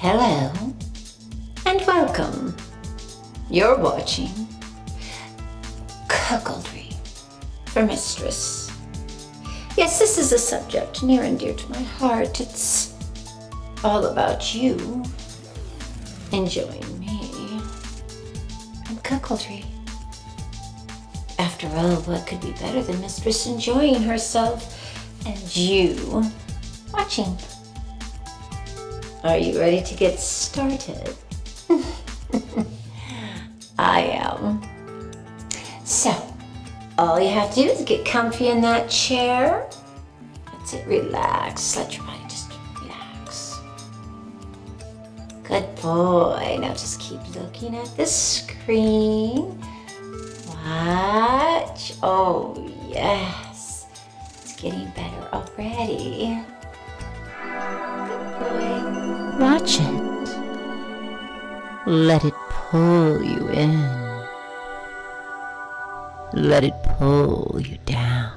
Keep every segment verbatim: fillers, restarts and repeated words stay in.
Hello and welcome. You're watching Cuckoldry for Mistress. Yes, this is a subject near and dear to my heart. It's all about you enjoying me and cuckoldry. After all, what could be better than Mistress enjoying herself and you watching? Are you ready to get started? I am. So, all you have to do is get comfy in that chair. That's it, relax. Let your body just relax. Good boy. Now just keep looking at the screen. Watch. Oh, yes. It's getting better already. Good boy. Watch it. Let it pull you in. Let it pull you down.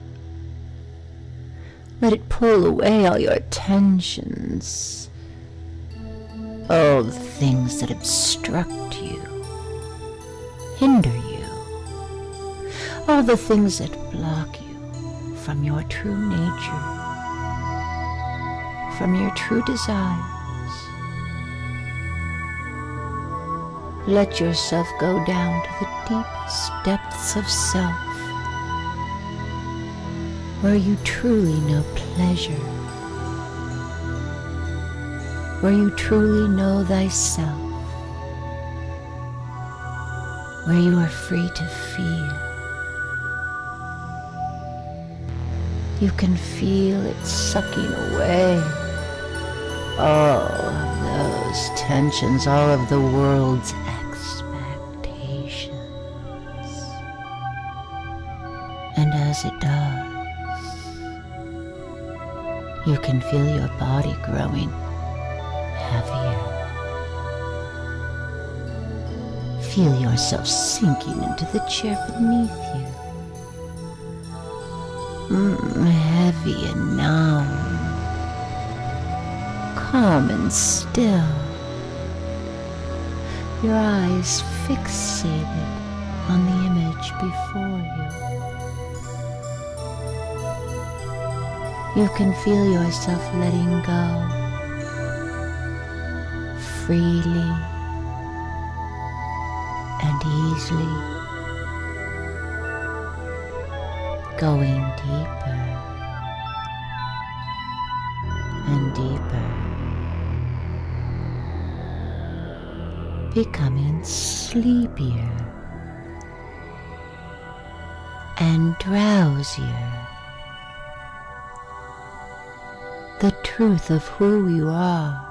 Let it pull away all your tensions, all the things that obstruct you, hinder you, all the things that block you from your true nature, from your true desires. Let yourself go down to the deepest depths of self, where you truly know pleasure, where you truly know thyself, where you are free to feel. You can feel it sucking away all of those tensions, all of the world's expectations. And as it does, you can feel your body growing heavier. Feel yourself sinking into the chair beneath you. Mm, heavy and numb. Calm and still, your eyes fixated on the image before you. You can feel yourself letting go freely and easily, going deeper and deeper. Becoming sleepier and drowsier. The truth of who you are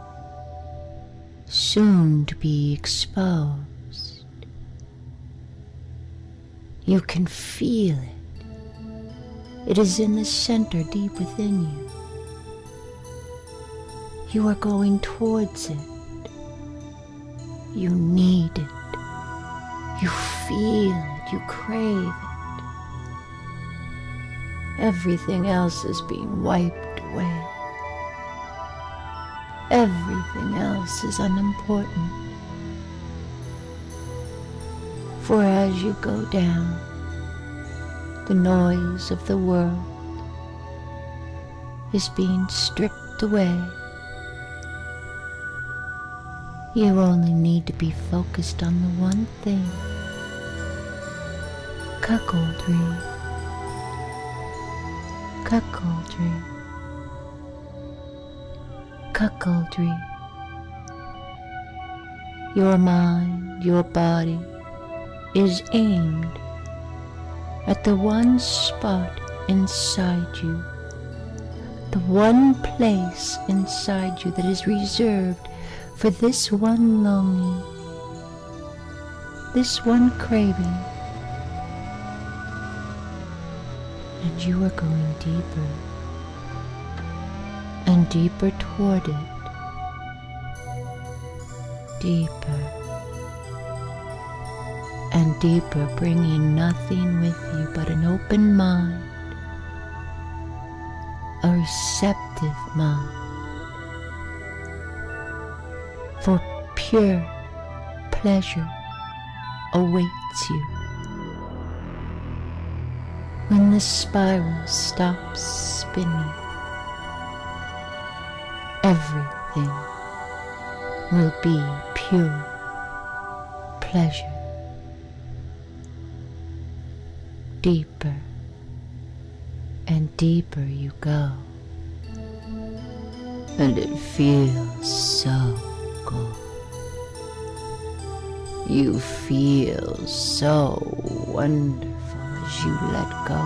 soon to be exposed. You can feel it. It is in the center deep within you. You are going towards it. You need it. You feel it. You crave it. Everything else is being wiped away. Everything else is unimportant. For as you go down, the noise of the world is being stripped away. You only need to be focused on the one thing. Cuckoldry. Cuckoldry. Cuckoldry. Your mind, your body is aimed at the one spot inside you, the one place inside you that is reserved for this one longing, this one craving, and you are going deeper and deeper toward it, deeper and deeper, bringing nothing with you but an open mind, a receptive mind, for pure pleasure awaits you. When the spiral stops spinning, everything will be pure pleasure. Deeper and deeper you go, and it feels so good. You feel so wonderful as you let go.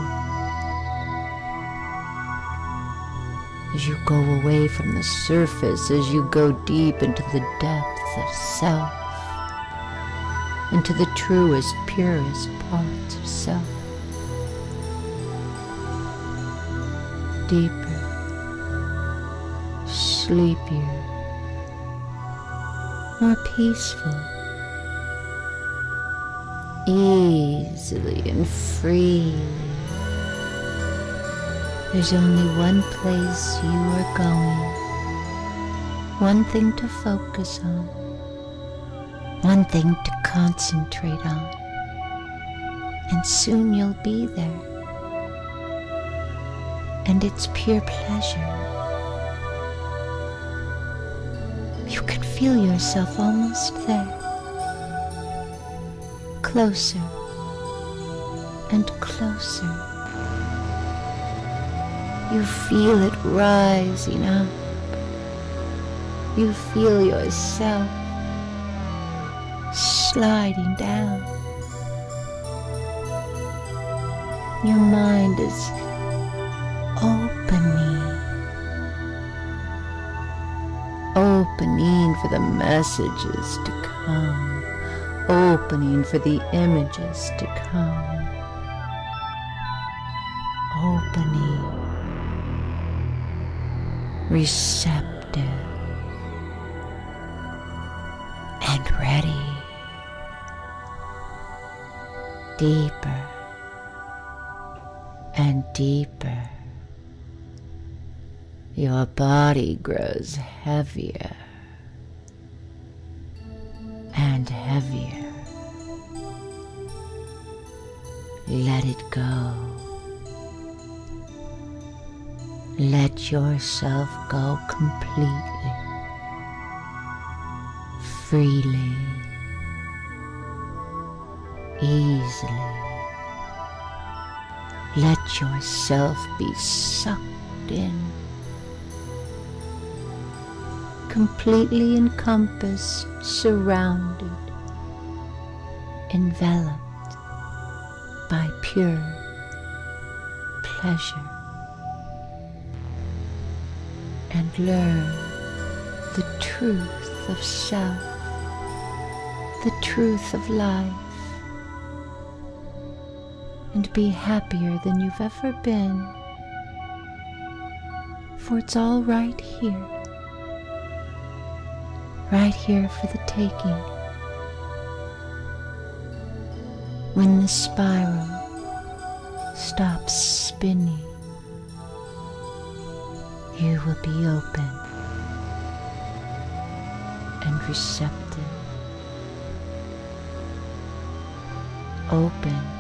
As you go away from the surface, as you go deep into the depths of self, into the truest, purest parts of self. Deeper, sleepier, more peaceful, easily and freely. There's only one place you are going, one thing to focus on, one thing to concentrate on, and soon you'll be there. And it's pure pleasure. You can feel yourself almost there, closer and closer. You feel it rising up. You feel yourself sliding down. Your mind is opening, opening for the messages to come, opening for the images to come, opening, receptive, and ready. Deeper and deeper. Your body grows heavier and heavier. Let it go. Let yourself go completely, freely, easily. Let yourself be sucked in, completely encompassed, surrounded, enveloped by pure pleasure. And learn the truth of self, the truth of life, and be happier than you've ever been, for it's all right here, right here for the taking. When the spiral stops spinning, you will be open and receptive, open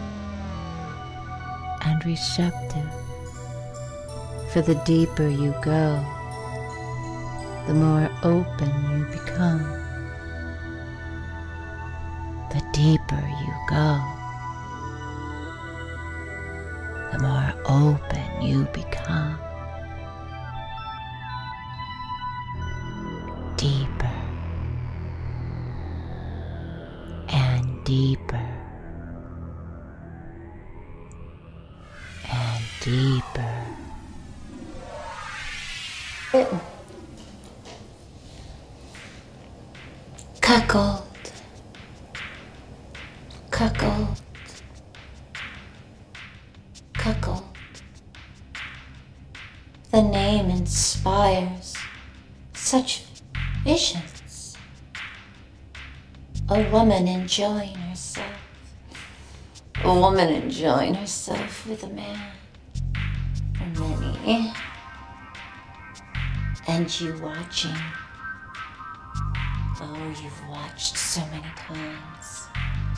and receptive. For the deeper you go, the more open you become. The deeper you go, the more open you become. Deeper and deeper and deeper. Cuckold, cuckold, cuckold. The name inspires such visions. A woman enjoying herself. A woman enjoying herself with a man. Or many. And you watching. Oh, you've watched so many times.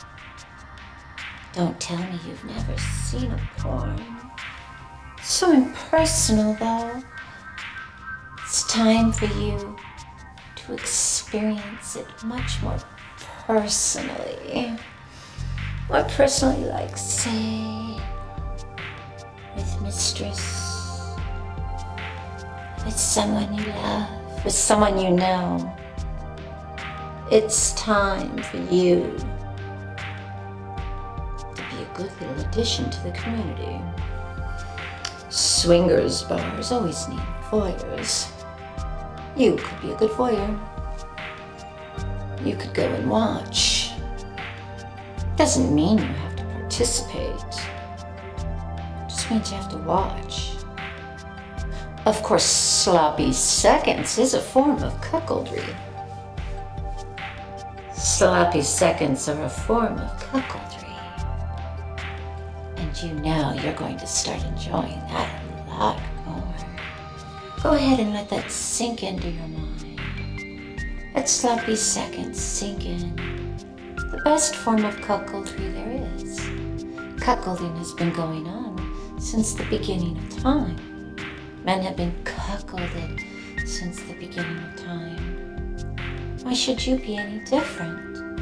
Don't tell me you've never seen a porn. So impersonal, though. It's time for you to experience it much more personally. More personally, like, say, with Mistress, with someone you love, with someone you know. It's time for you to be a good little addition to the community. Swingers bars always need voyeurs. You could be a good voyeur. You could go and watch. Doesn't mean you have to participate. Just means you have to watch. Of course, sloppy seconds is a form of cuckoldry. Sloppy seconds are a form of cuckoldry. And you know you're going to start enjoying that a lot more. Go ahead and let that sink into your mind. Let sloppy seconds sink in. The best form of cuckoldry there is. Cuckolding has been going on since the beginning of time. Men have been cuckolded since the beginning of time. Why should you be any different?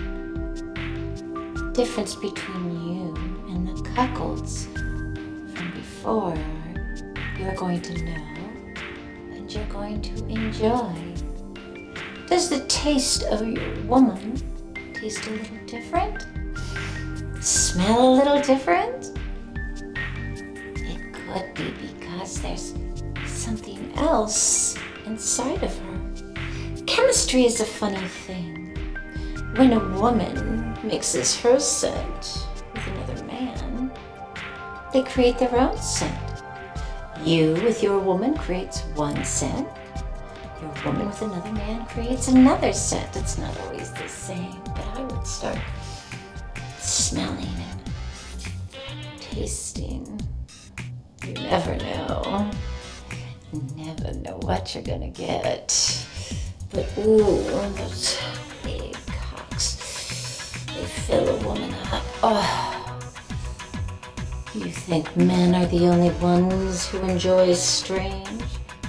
The difference between you and the cuckolds from before you're going to know and you're going to enjoy. Does the taste of your woman taste a little different? Smell a little different? It could be because there's something else inside of her. Chemistry is a funny thing. When a woman mixes her scent with another man, they create their own scent. You with your woman creates one scent. Your woman with another man creates another scent. It's not always the same, but I would start smelling and tasting. You never know. You never know what you're gonna get. But ooh, those big cocks, they fill a woman up. Oh. You think men are the only ones who enjoy strange?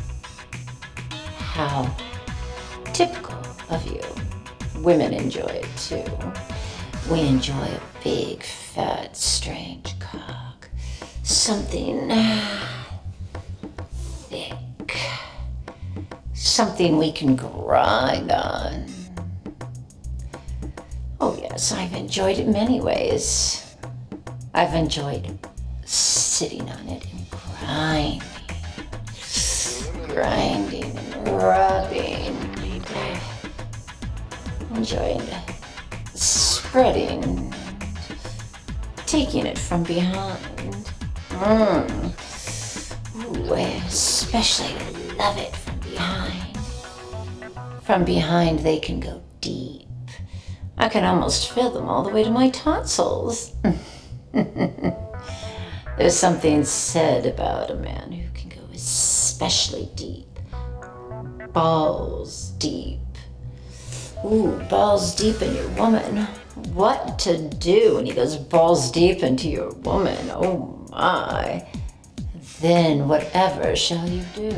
How typical of you. Women enjoy it too. We enjoy a big, fat, strange cock. Something thick. Something we can grind on. Oh yes, I've enjoyed it many ways. I've enjoyed sitting on it and grinding. Grinding and rubbing. Enjoying spreading and taking it from behind. Mm. Ooh, I especially love it from behind. From behind they can go deep. I can almost feel them all the way to my tonsils. There's something said about a man who can go especially deep. Balls deep. Ooh, balls deep in your woman. What to do when he goes balls deep into your woman? Oh my. Then whatever shall you do?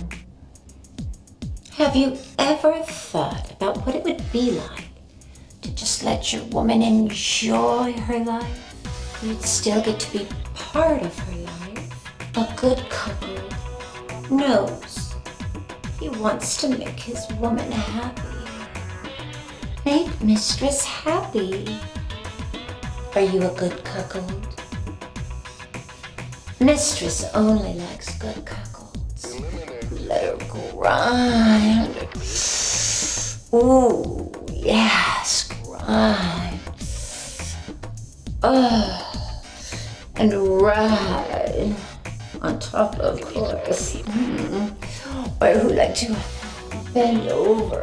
Have you ever thought about what it would be like to just let your woman enjoy her life? You'd still get to be part of her life. A good couple knows he wants to make his woman happy. Make Mistress happy. Are you a good cuckold? Mistress only likes good cuckolds. Let her grind. Ooh, yes, grind. Ugh. And ride. On top, of course. Mm. Or who like to bend over.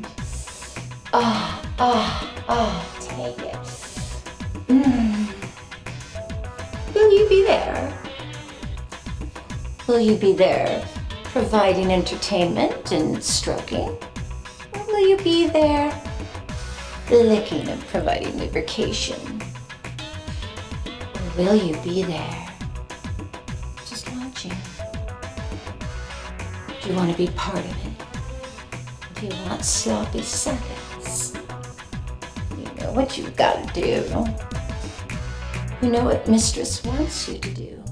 Ah, ah, ah, take it. Mm. Will you be there? Will you be there providing entertainment and stroking? Or will you be there licking and providing lubrication? Or will you be there, just watching? Do you want to be part of it? Do you want sloppy seconds? You know what you've got to do. You know what Mistress wants you to do.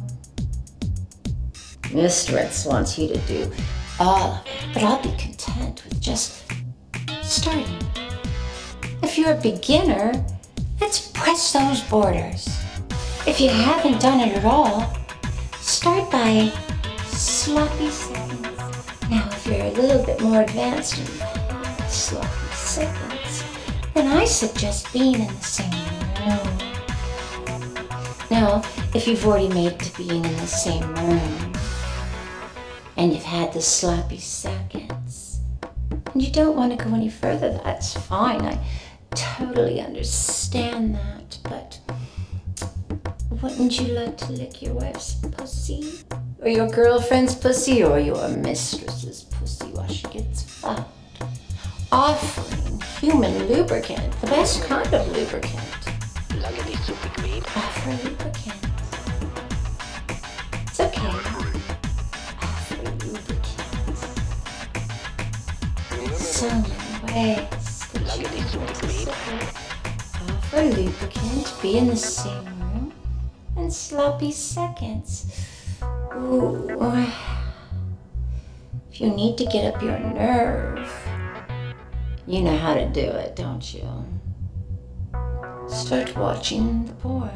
Mistress wants you to do all of it, but I'll be content with just starting. If you're a beginner, let's press those borders. If you haven't done it at all, start by sloppy seconds. Now, if you're a little bit more advanced in sloppy seconds, then I suggest being in the same room. Now, if you've already made it to being in the same room, and you've had the sloppy seconds, and you don't want to go any further, that's fine. I totally understand that, but wouldn't you like to lick your wife's pussy? Or your girlfriend's pussy? Or your mistress's pussy while she gets fucked? Offering human lubricant, the best kind of lubricant. Offer lubricant. It's okay. Offer lubricant. So many ways that you can participate. Offer lubricant, be in the same room, and sloppy seconds. Ooh. If you need to get up your nerve, you know how to do it, don't you? Start watching the porn.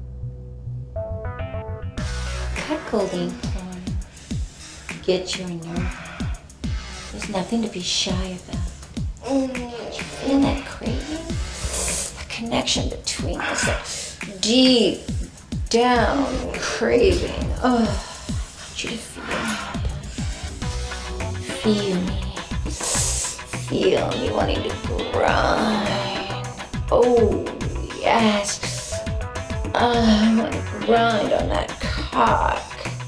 Cuckolding porn. Get your nerve. There's nothing to be shy about. You feel that craving? The connection between us, that deep down craving. Oh, I want you to feel me. Feel me. Feel me wanting to grind. Oh, yes. Oh, I want to grind on that cock.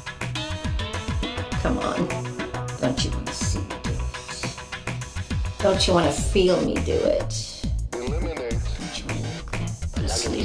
Come on. Don't you want to see me do it? Don't you want to feel me do it? Eliminate. Don't you want to look that pussy?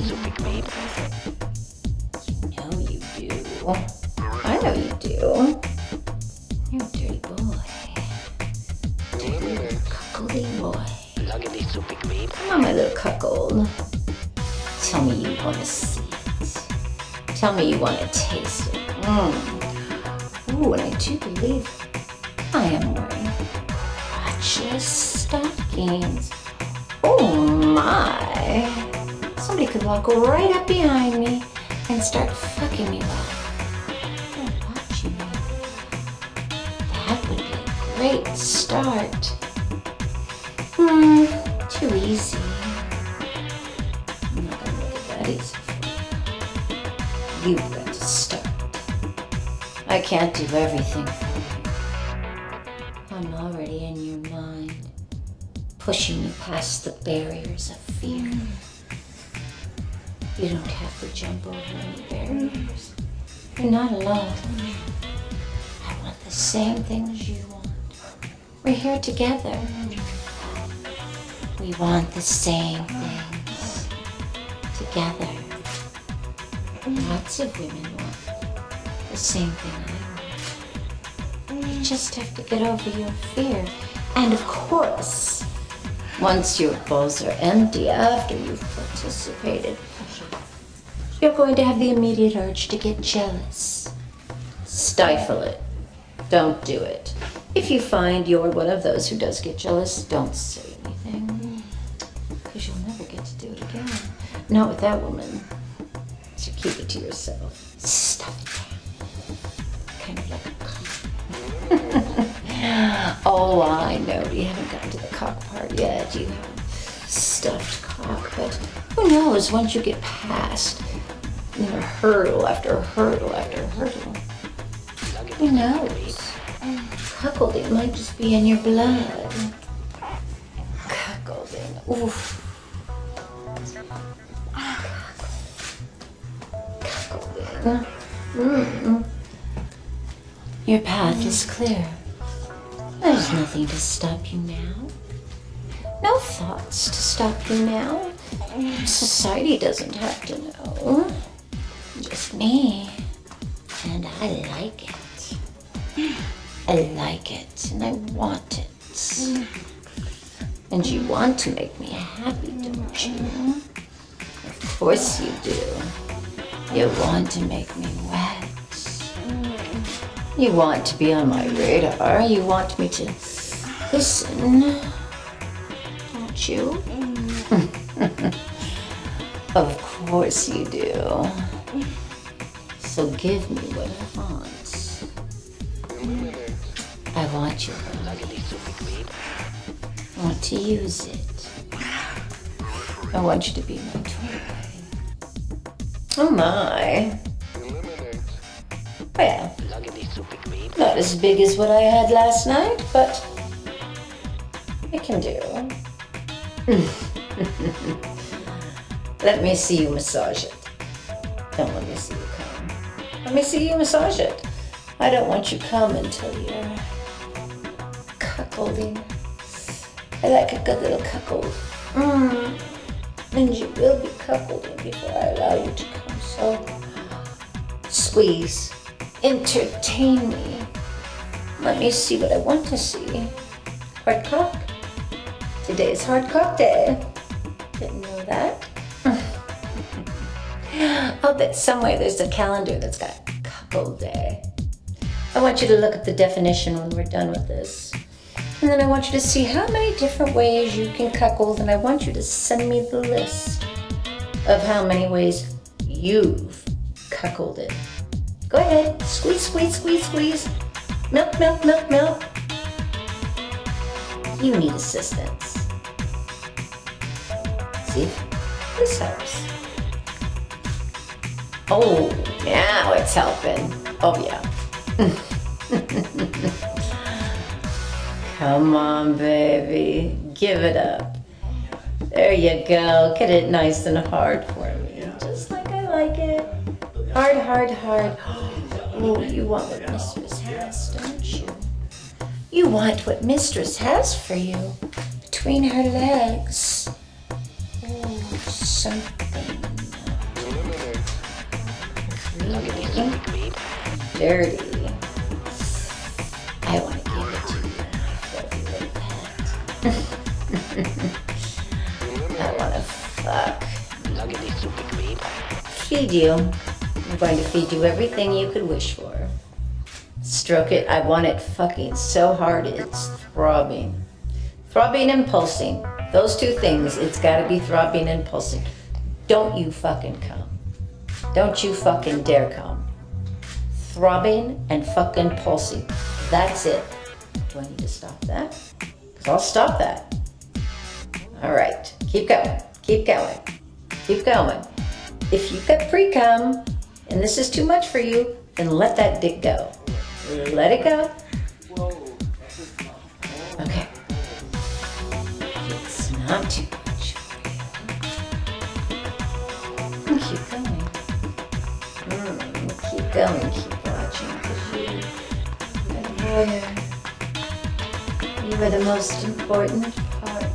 You know you do. I know you do. You're a dirty boy. Eliminate. Cuckolding boy. Come on, my little cuckold. Tell me you want to see it. Tell me you want to taste it. Mm. Ooh, and I do believe I am wearing crotchless stockings. Oh my. Somebody could walk right up behind me and start fucking me while they're watching me. That would be a great start. Hmm, too easy. I'm not gonna make it that easy for you. You've got to start. I can't do everything for you. I'm already in your mind, pushing you past the barriers of fear. You don't have to jump over any barriers. You're not alone. I want the same things you want. We're here together. We want the same things together. Lots of women want the same thing I want. You just have to get over your fear. And of course, once your balls are empty after you've participated, you're going to have the immediate urge to get jealous. Stifle it. Don't do it. If you find you're one of those who does get jealous, don't say anything. Because you'll never get to do it again. Not with that woman. So keep it to yourself. Stuff it down. Kind of like a cock. Oh, I know. You haven't gotten to the cock part yet. You have stuffed cock. But who knows, once you get past, you know, hurdle after hurdle after hurdle, who knows? Cuckolding might just be in your blood. Cuckolding. Oof. Cuckolding. Mm. Your path is clear. There's nothing to stop you now. No thoughts to stop you now. Society doesn't have to know. Just me. And I like it. I like it and I want it. And you want to make me happy, don't you? Of course you do. You want to make me wet. You want to be on my radar. You want me to listen. Don't you? Of course you do. So give me what I want. I want your love. I want to use it. I want you to be my toy. Oh my. Well, not as big as what I had last night, but I can do. Let me see you massage it. Don't let me see you come. Let me see you massage it. I don't want you come until you're cuckolding. I like a good little cuckold. Mm. And you will be cuckolding before I allow you to come. So squeeze. Entertain me. Let me see what I want to see. Hard cock. Today is hard cock day. Didn't know that. I'll bet somewhere there's a calendar that's got cuckold day. I want you to look at the definition when we're done with this. And then I want you to see how many different ways you can cuckold, and I want you to send me the list of how many ways you've cuckolded. Go ahead, squeeze, squeeze, squeeze, squeeze. Milk, milk, milk, milk. You need assistance. See, this helps. Oh, now it's helping. Oh yeah. Come on, baby. Give it up. There you go. Get it nice and hard for me. Just like I like it. Hard, hard, hard. Oh, you want what Mistress has, don't you? You want what Mistress has for you. Between her legs. Oh, something. Really dirty. I want to give it to you, my filthy little pet. I want to fuck. Feed you. I'm going to feed you everything you could wish for. Stroke it. I want it fucking so hard it's throbbing. Throbbing and pulsing. Those two things, it's got to be throbbing and pulsing. Don't you fucking come. Don't you fucking dare come. Throbbing and fucking pulsing. That's it. Do I need to stop that? Because I'll stop that. All right. Keep going. Keep going. Keep going. If you've got pre-cum and this is too much for you, then let that dick go. Let it go. Okay. It's not too much for you. Keep going. Mm, keep going. Keep watching. Because you, you're a voyeur. You are the most important part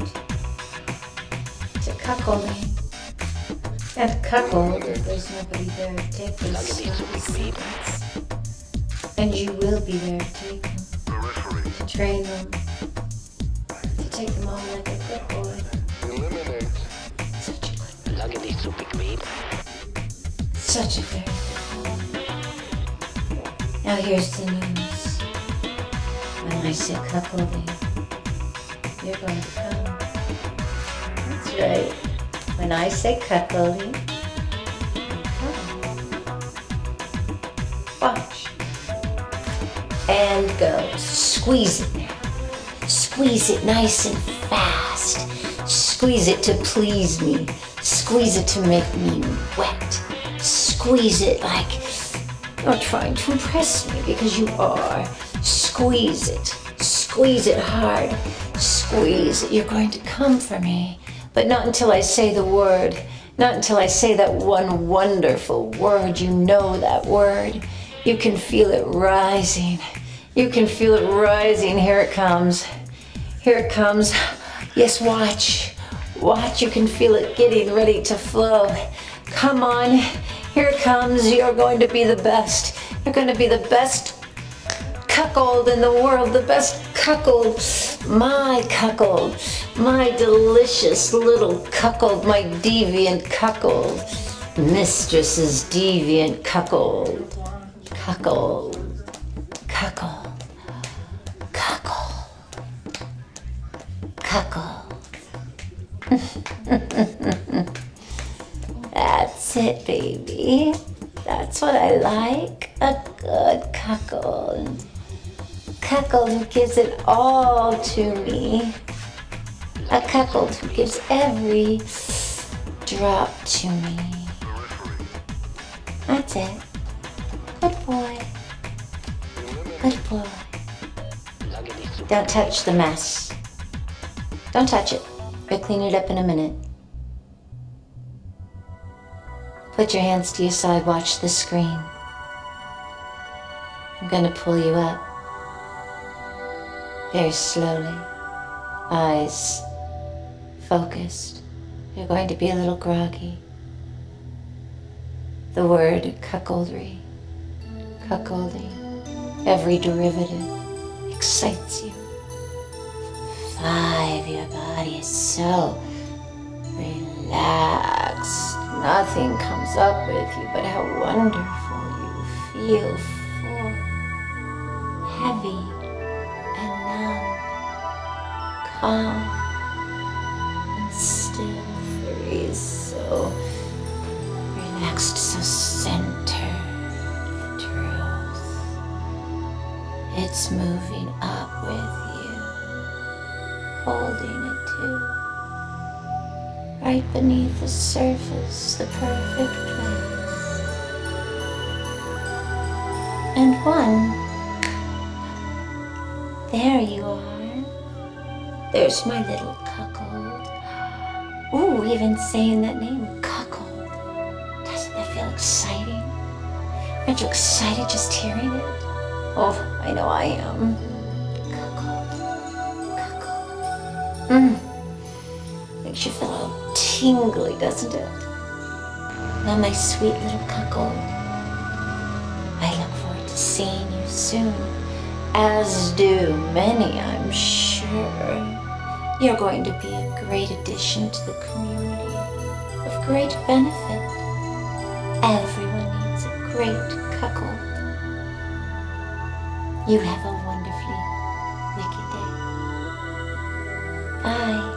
to cuckolding. And cuckold if there's nobody there to take those seconds. And you will be there to take them, to train them, to take them on like a good boy. Such a good boy. Such a very good boy. Now here's the news. When I say cuckolding, you're going to come. That's right. When I say cuckolding, you come. Watch. And go. Squeeze it now. Squeeze it nice and fast. Squeeze it to please me. Squeeze it to make me wet. Squeeze it like you're trying to impress me, because you are. Squeeze it. Squeeze it hard. Squeeze it. You're going to come for me. But not until I say the word. Not until I say that one wonderful word. You know that word. You can feel it rising. You can feel it rising. Here it comes. Here it comes. Yes, watch. Watch, you can feel it getting ready to flow. Come on, here it comes. You're going to be the best. You're going to be the best cuckold in the world, the best cuckold. My cuckold, my delicious little cuckold, my deviant cuckold. Mistress's deviant cuckold. Cuckold. Cuckold. Cuckold. Cuckold. That's it, baby. That's what I like. A good cuckold. Cuckold who gives it all to me. A cuckold who gives every drop to me. That's it. Good boy. Good boy. Don't touch the mess. Don't touch it. We'll clean it up in a minute. Put your hands to your side, watch the screen. I'm gonna pull you up. Very slowly. Eyes focused. You're going to be a little groggy. The word cuckoldry, cuckolding, every derivative excites you. Five, your body is so relaxed. Nothing comes up with you, but how wonderful you feel. Four, heavy and numb, calm and still. Three, so relaxed, so centered. The truth. It's moving up with you, holding it too. Right beneath the surface, the perfect place. And one, there you are. There's my little cuckold. Ooh, even saying that name, cuckold. Doesn't that feel exciting? Aren't you excited just hearing it? Oh, I know I am. Cuckold, cuckold. Mmm. Makes you feel all tingly, doesn't it? Now, my sweet little cuckold, I look forward to seeing you soon, as do many, I'm sure. You're going to be a great addition to the community, of great benefit. Everyone needs a great cuckold. You have a wonderfully wicked day. Bye.